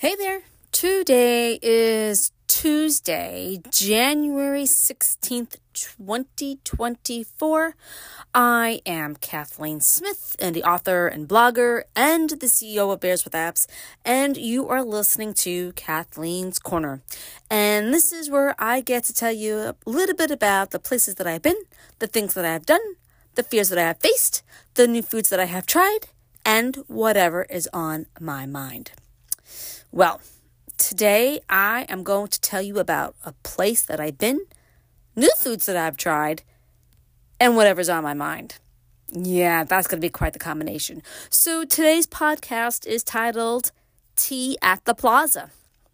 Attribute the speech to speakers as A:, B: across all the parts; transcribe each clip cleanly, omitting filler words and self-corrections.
A: Hey there. Today is Tuesday, January 16th, 2024. I am Kathleen Smith, and the author and blogger and the CEO of Bears with Apps, and you are listening to Kathleen's Corner. And this is where I get to tell you a little bit about the places that I've been, the things that I have done, the fears that I have faced, the new foods that I have tried, and whatever is on my mind. Well, today I am going to tell you about a place that I've been, new foods that I've tried, and whatever's on my mind. Yeah, that's going to be quite the combination. So today's podcast is titled Tea at the Plaza.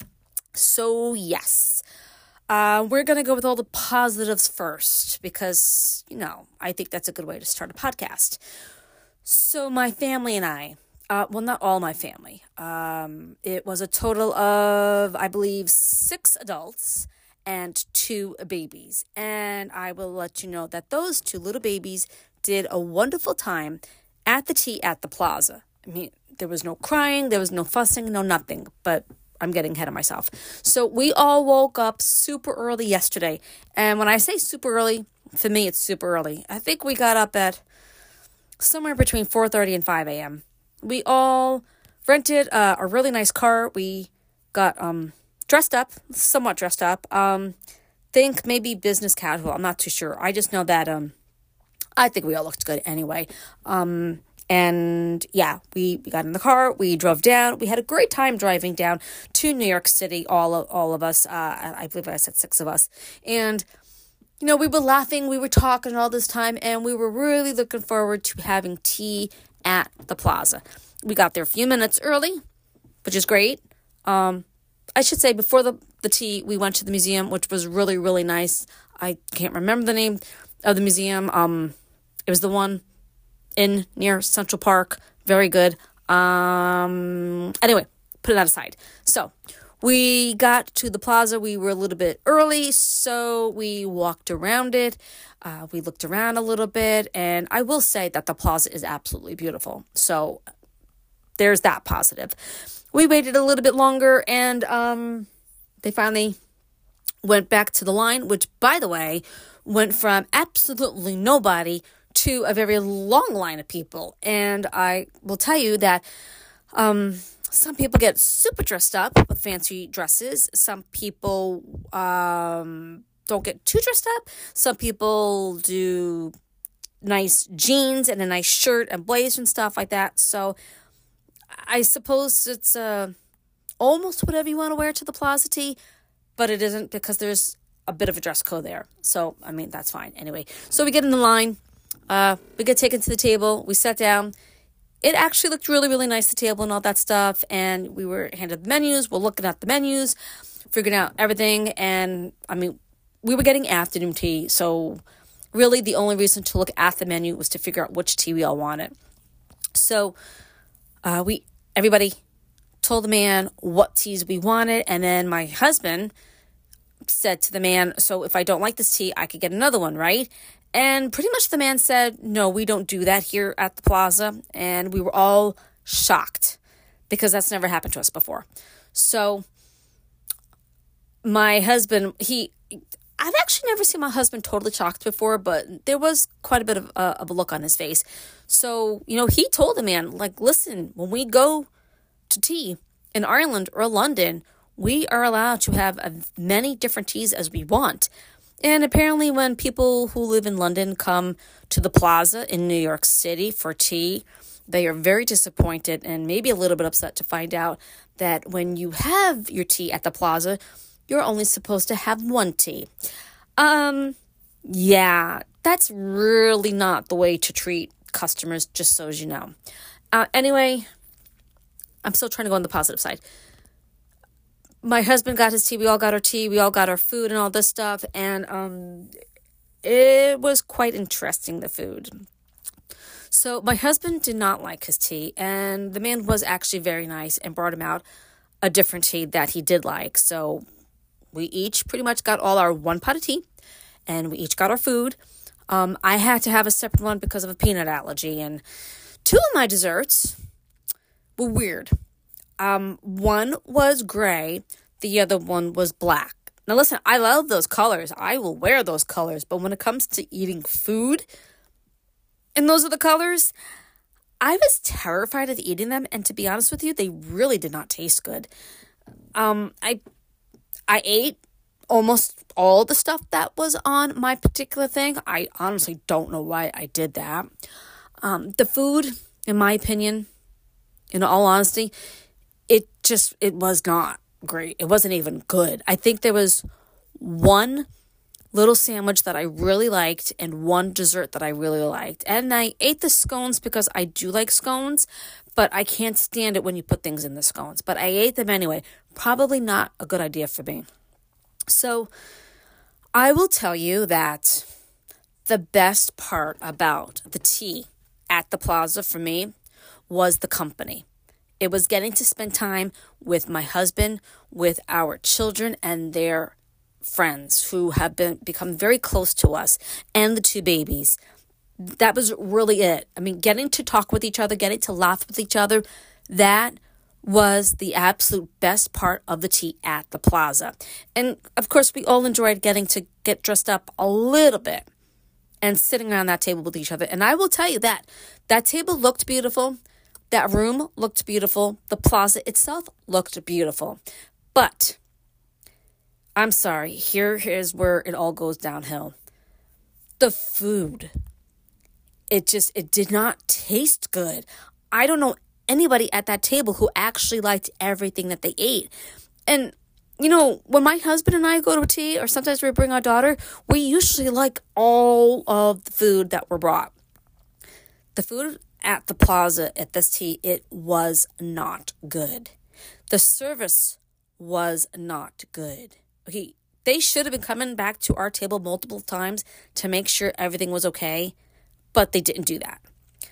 A: So yes, we're going to go with all the positives first because, I think that's a good way to start a podcast. So my family and I, not all my family. It was a total of, I believe, 6 adults and 2 babies. And I will let you know that those 2 little babies did a wonderful time at the tea at the plaza. I mean, there was no crying, there was no fussing, no nothing, but I'm getting ahead of myself. So we all woke up super early yesterday. And when I say super early, for me, it's super early. I think we got up at somewhere between 4:30 and 5 a.m. We all rented a really nice car. We got somewhat dressed up. Think maybe business casual. I'm not too sure. I just know that I think we all looked good anyway. And yeah, we got in the car. We drove down. We had a great time driving down to New York City. All of us. I believe I said 6 of us. And we were laughing. We were talking all this time, and we were really looking forward to having tea at the plaza. We got there a few minutes early, which is great. I should say before the tea, we went to the museum, which was really, really nice. I can't remember the name of the museum. It was the one near Central Park. Very good. Anyway, put that aside. So we got to the plaza. We were a little bit early, so we walked around it. We looked around a little bit, and I will say that the plaza is absolutely beautiful. So there's that positive. We waited a little bit longer, and they finally went back to the line, which, by the way, went from absolutely nobody to a very long line of people. And I will tell you that some people get super dressed up with fancy dresses. Some people don't get too dressed up. Some people do nice jeans and a nice shirt and blazer and stuff like that. So I suppose it's almost whatever you want to wear to the plaza tea, but it isn't because there's a bit of a dress code there. So, that's fine. Anyway, so we get in the line. We get taken to the table. We sat down. It actually looked really, really nice, the table and all that stuff. And we were handed the menus. We're looking at the menus, figuring out everything. And, we were getting afternoon tea. So really the only reason to look at the menu was to figure out which tea we all wanted. So everybody told the man what teas we wanted. And then my husband said to the man, so if I don't like this tea, I could get another one, right? And pretty much the man said, no, we don't do that here at the plaza. And we were all shocked because that's never happened to us before. So my husband, I've actually never seen my husband totally shocked before, but there was quite a bit of a look on his face. So, he told the man, listen, when we go to tea in Ireland or London, we are allowed to have as many different teas as we want. And apparently when people who live in London come to the plaza in New York City for tea, they are very disappointed and maybe a little bit upset to find out that when you have your tea at the plaza, you're only supposed to have one tea. Yeah, that's really not the way to treat customers, just so as you know. Anyway, I'm still trying to go on the positive side. My husband got his tea. We all got our tea. We all got our food and all this stuff. And it was quite interesting, the food. So my husband did not like his tea. And the man was actually very nice and brought him out a different tea that he did like. So we each pretty much got all our one pot of tea. And we each got our food. I had to have a separate one because of a peanut allergy. And 2 of my desserts were weird. One was gray, the other one was black. Now listen, I love those colors. I will wear those colors. But when it comes to eating food, and those are the colors, I was terrified of eating them. And to be honest with you, they really did not taste good. I ate almost all the stuff that was on my particular thing. I honestly don't know why I did that. The food, in my opinion, in all honesty, it was not great. It wasn't even good. I think there was one little sandwich that I really liked and one dessert that I really liked. And I ate the scones because I do like scones, but I can't stand it when you put things in the scones. But I ate them anyway. Probably not a good idea for me. So I will tell you that the best part about the tea at the Plaza for me was the company. It was getting to spend time with my husband, with our children and their friends who have become very close to us, and the two babies. That was really it. I mean, getting to talk with each other, getting to laugh with each other, that was the absolute best part of the tea at the Plaza. And of course, we all enjoyed getting to get dressed up a little bit and sitting around that table with each other. And I will tell you that table looked beautiful. That room looked beautiful. The Plaza itself looked beautiful. But I'm sorry, here's where it all goes downhill. The food. It did not taste good. I don't know anybody at that table who actually liked everything that they ate. And, when my husband and I go to a tea, or sometimes we bring our daughter, we usually like all of the food that were brought. The food at the Plaza at this tea, it was not good. The service was not good. Okay, they should have been coming back to our table multiple times to make sure everything was okay, but they didn't do that.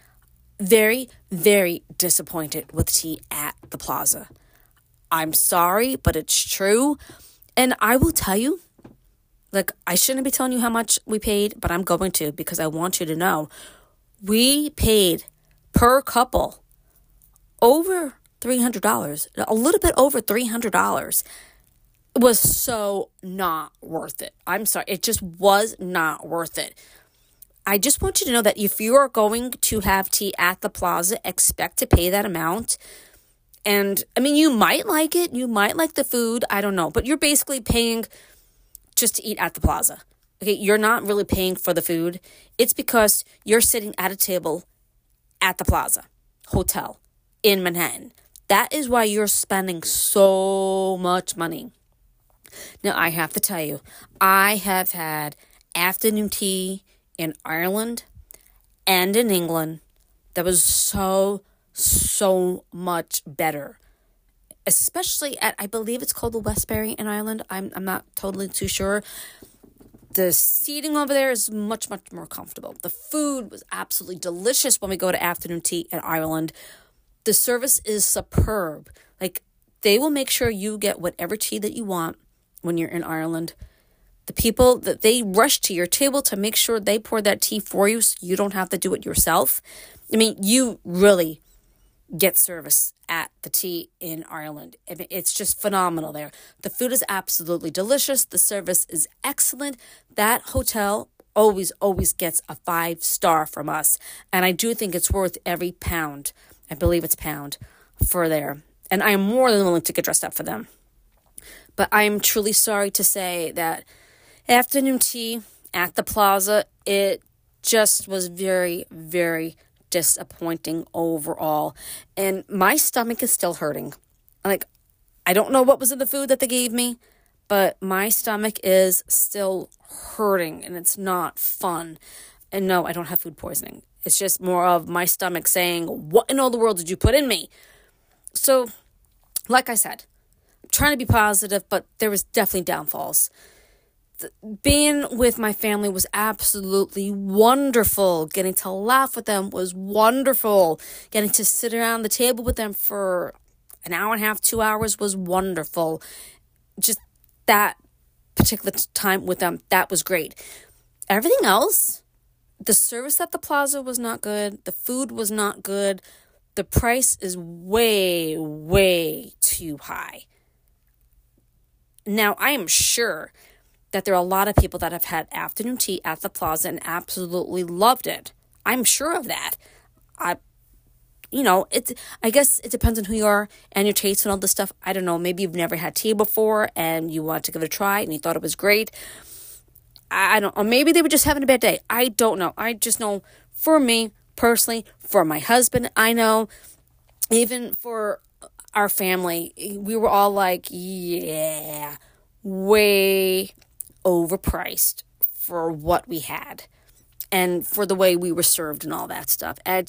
A: Very, very disappointed with tea at the Plaza. I'm sorry, but it's true. And I will tell you, I shouldn't be telling you how much we paid, but I'm going to because I want you to know. We paid per couple over $300, a little bit over $300. It was so not worth it. I'm sorry. It just was not worth it. I just want you to know that if you are going to have tea at the Plaza, expect to pay that amount. And, you might like it. You might like the food. I don't know. But you're basically paying just to eat at the Plaza. Okay, you're not really paying for the food. It's because you're sitting at a table at the Plaza Hotel in Manhattan. That is why you're spending so much money. Now, I have to tell you, I have had afternoon tea in Ireland and in England that was so much better. Especially at, I believe it's called the Westbury in Ireland. I'm not totally too sure. The seating over there is much more comfortable. The food was absolutely delicious when we go to afternoon tea in Ireland. The service is superb. They will make sure you get whatever tea that you want when you're in Ireland. The people that they rush to your table to make sure they pour that tea for you so you don't have to do it yourself. You really get service at the tea in Ireland. It's just phenomenal there. The food is absolutely delicious. The service is excellent. That hotel always gets a 5-star from us. And I do think it's worth every pound. I believe it's pound for there. And I am more than willing to get dressed up for them. But I am truly sorry to say that afternoon tea at the Plaza, it just was very, very disappointing overall. And my stomach is still hurting. I don't know what was in the food that they gave me, but my stomach is still hurting and it's not fun. And no, I don't have food poisoning. It's just more of my stomach saying, what in all the world did you put in me? So, like I said, I'm trying to be positive, but there was definitely downfalls. Being with my family was absolutely wonderful. Getting to laugh with them was wonderful. Getting to sit around the table with them for an hour and a half, 2 hours was wonderful. Just that particular time with them, that was great. Everything else, the service at the Plaza was not good. The food was not good. the price is way, way too high. Now, I am sure that there are a lot of people that have had afternoon tea at the Plaza and absolutely loved it. I'm sure of that. I guess it depends on who you are and your taste and all this stuff. I don't know. Maybe you've never had tea before and you wanted to give it a try and you thought it was great. I don't, or maybe they were just having a bad day. I don't know. I just know for me personally, for my husband, I know, even for our family, we were all like, yeah, way overpriced for what we had and for the way we were served and all that stuff. And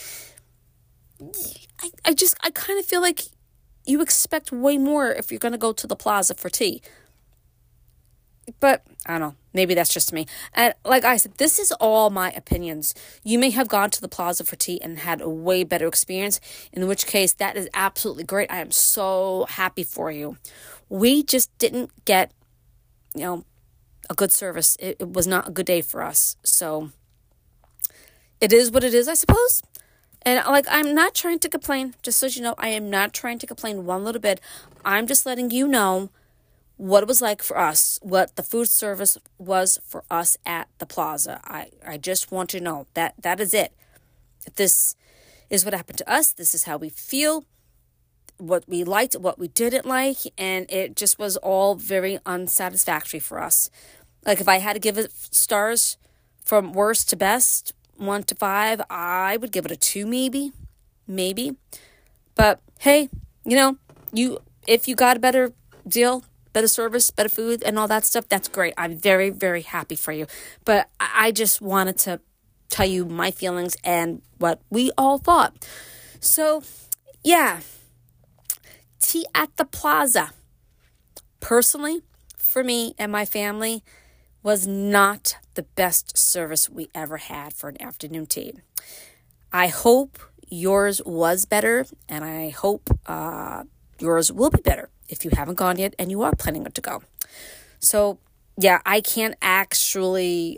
A: I kind of feel like you expect way more if you're going to go to the Plaza for tea. But I don't know, maybe that's just me. And like I said, this is all my opinions. You may have gone to the Plaza for tea and had a way better experience, in which case that is absolutely great. I am so happy for you. We just didn't get, a good service. It was not a good day for us. So it is what it is, I suppose. And I'm not trying to complain, just so you know, I am not trying to complain one little bit. I'm just letting you know what it was like for us, what the food service was for us at the Plaza. I just want to know that is it. This is what happened to us. This is how we feel, what we liked, what we didn't like, and it just was all very unsatisfactory for us. Like if I had to give it stars from worst to best, 1 to 5, I would give it a 2 maybe. But hey, if you got a better deal, better service, better food, and all that stuff, that's great. I'm very, very happy for you. But I just wanted to tell you my feelings and what we all thought. So, yeah, tea at the Plaza, personally, for me and my family, was not the best service we ever had for an afternoon tea. I hope yours was better, and I hope yours will be better if you haven't gone yet and you are planning to go. So, yeah, I can't actually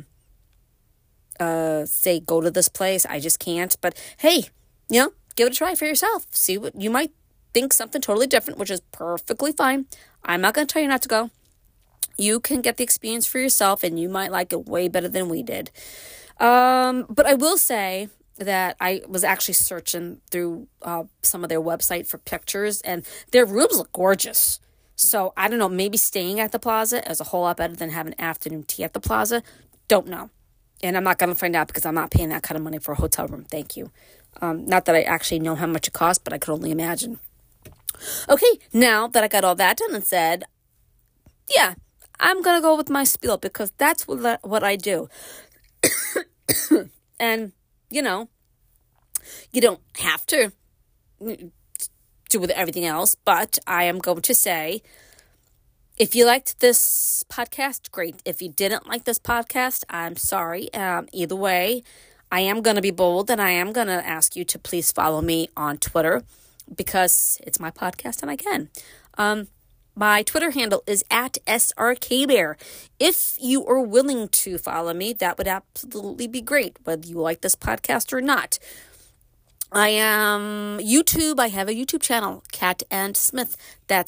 A: say go to this place. I just can't. But hey, give it a try for yourself. See what you might think something totally different, which is perfectly fine. I'm not going to tell you not to go. You can get the experience for yourself, and you might like it way better than we did. But I will say that I was actually searching through some of their website for pictures, and their rooms look gorgeous. So I don't know, maybe staying at the Plaza is a whole lot better than having afternoon tea at the Plaza. Don't know. And I'm not going to find out because I'm not paying that kind of money for a hotel room. Thank you. Not that I actually know how much it costs, but I could only imagine. Okay, now that I got all that done and said, yeah, I'm going to go with my spiel because that's what I do. And, you don't have to do with everything else, but I am going to say, if you liked this podcast, great. If you didn't like this podcast, I'm sorry. Either way, I am going to be bold and I am going to ask you to please follow me on Twitter because it's my podcast and I can. My Twitter handle is @SRKBear. If you are willing to follow me, that would absolutely be great, whether you like this podcast or not. I am YouTube. I have a YouTube channel, Cat and Smith. That's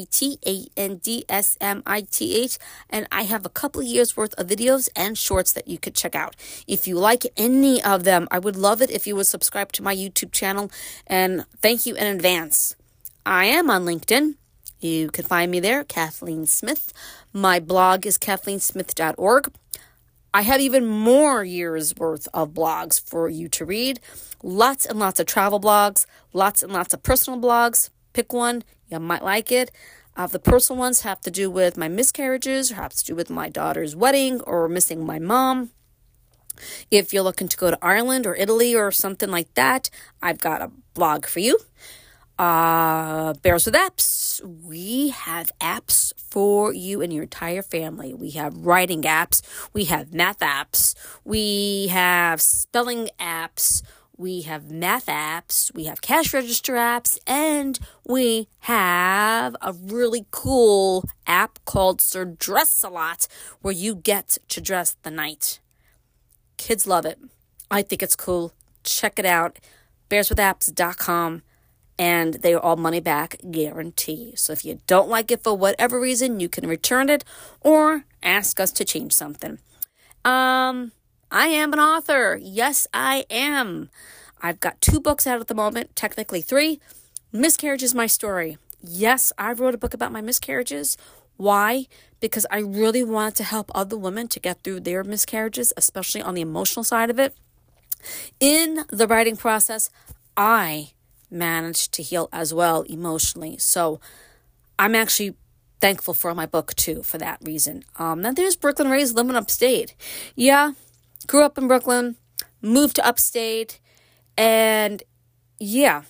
A: KATANDSMITH. And I have a couple of years worth of videos and shorts that you could check out. If you like any of them, I would love it if you would subscribe to my YouTube channel. And thank you in advance. I am on LinkedIn. You can find me there, Kathleen Smith. My blog is kathleensmith.org. I have even more years worth of blogs for you to read. Lots and lots of travel blogs, lots and lots of personal blogs. Pick one, you might like it. The personal ones have to do with my miscarriages, or have to do with my daughter's wedding, or missing my mom. If you're looking to go to Ireland or Italy or something like that, I've got a blog for you. Bears with Apps. We have apps for you and your entire family. We have writing apps. We have math apps. We have spelling apps. We have math apps. We have cash register apps. And we have a really cool app called Sir Dress-A-Lot where you get to dress the night. Kids love it. I think it's cool. Check it out. bearswithapps.com, and they are all money back guarantee. So if you don't like it for whatever reason, you can return it or ask us to change something. I am an author. Yes, I am. I've got 2 books out at the moment, technically 3. Miscarriage is my story. Yes, I wrote a book about my miscarriages. Why? Because I really wanted to help other women to get through their miscarriages, especially on the emotional side of it. In the writing process, I managed to heal as well emotionally. So I'm actually thankful for my book too, for that reason. Then there's Brooklyn raised, living upstate. Yeah, grew up in Brooklyn, moved to upstate, and yeah,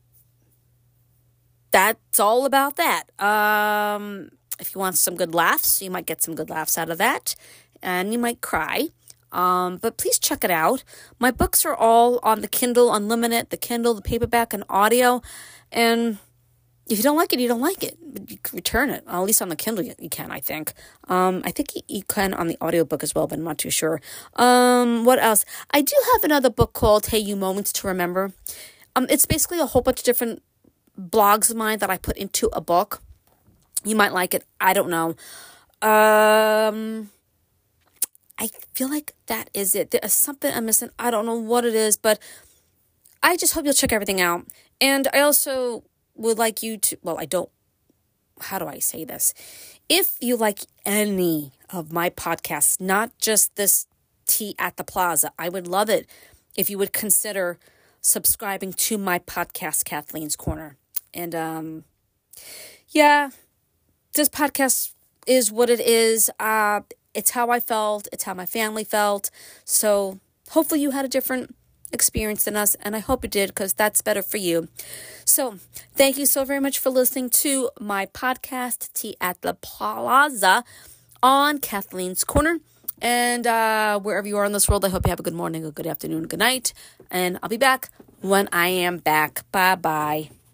A: that's all about that. If you want some good laughs, you might get some good laughs out of that, and you might cry. But please check it out. My books are all on the Kindle Unlimited, the Kindle, the paperback, and audio. And if you don't like it, you don't like it. But you can return it. At least on the Kindle, you can, I think. I think you can on the audiobook as well, but I'm not too sure. What else? I do have another book called Hey You Moments to Remember. It's basically a whole bunch of different blogs of mine that I put into a book. You might like it. I don't know. I feel like that is it. There is something I'm missing. I don't know what it is, but I just hope you'll check everything out. And I also would like you to, how do I say this? If you like any of my podcasts, not just this Tea at the Plaza, I would love it if you would consider subscribing to my podcast, Kathleen's Corner. And this podcast is what it is. It's how I felt. It's how my family felt. So hopefully you had a different experience than us, and I hope you did, because that's better for you. So thank you so very much for listening to my podcast, Tea at the Plaza, on Kathleen's Corner. And wherever you are in this world, I hope you have a good morning, a good afternoon, good night. And I'll be back when I am back. Bye-bye.